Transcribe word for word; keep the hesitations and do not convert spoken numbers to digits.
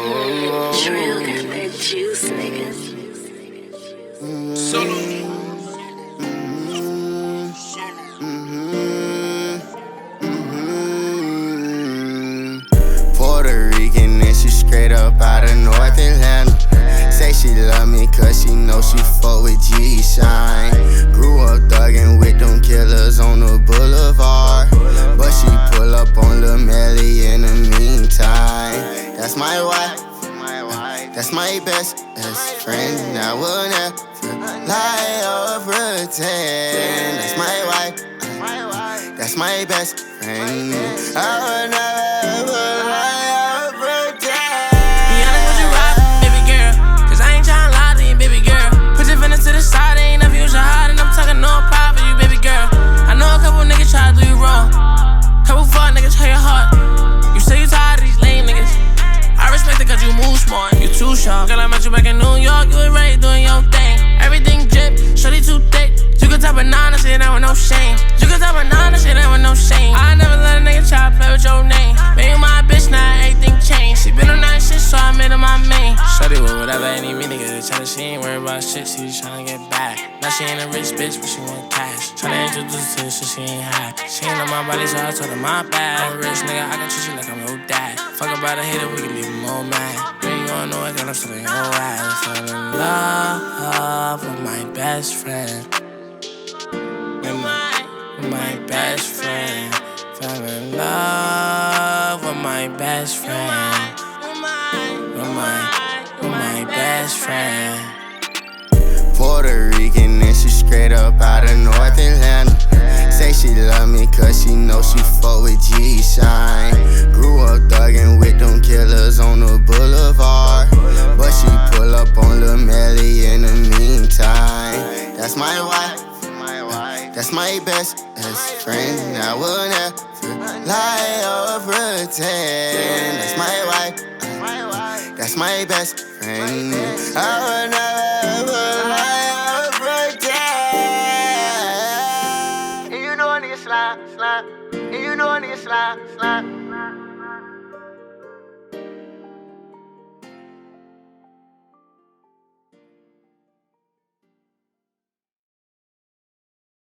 Trill got that juice, nigga. Solo. Puerto Rican and she straight up out of North Atlanta. Say she love me cause she know she fuck with G-Shine. Grew up thuggin' with them killers on the boulevard, but she pull up on Lil Melly in the meantime. That's my wife, that's my best, best friend. I will never lie or pretend. That's my wife, that's my best friend. I will never lie or pretend. Be honest with you, rock, baby girl, cause I ain't tryna lie to you, baby girl. Put your feelings to the side, I ain't never use your heart, and I'm talking no pride for you, baby girl. I know a couple niggas try to do you wrong, couple fuck niggas hurt your heart. You say you tired of these lame niggas, I respect it cause you move smart, you too sharp. Girl, I met you back in New York, you was ready doing your thing. Everything drip, shorty too thick. You can type banana shit that with no shame. You can type banana shit that with no shame. I never let a nigga try to play with your name. Made you my bitch, now everything changed. She been on that shit, so I made her my main. Shorty with whatever any me nigga tell her she ain't worried about shit, she just tryna get back. Now she ain't a rich bitch, but she want cash. Tryna introduce to shit she ain't had. She ain't on my body, so I told her my bad. I'm a rich nigga, I can treat you like I'm your dad. Fuck about a hater, we can leave him all mad. You ain't gonna know it, girl, I'm still in your ass. Fell in love with my best friend. With my, with my best friend. Fell in love with my best friend. With my, with my best friend. Puerto Rican and she straight up out of North Atlanta. Say she love me cause she know she fuck with G-Shine. Grew up thuggin' with them killers on the boulevard, but she pull up on Lil Melly in the meantime. That's my wife, that's my best, best friend. I will never lie or pretend. That's my wife, that's my best friend. I will never lie or pretend. And you know a nigga slide, slide. And you know a nigga slide, slide.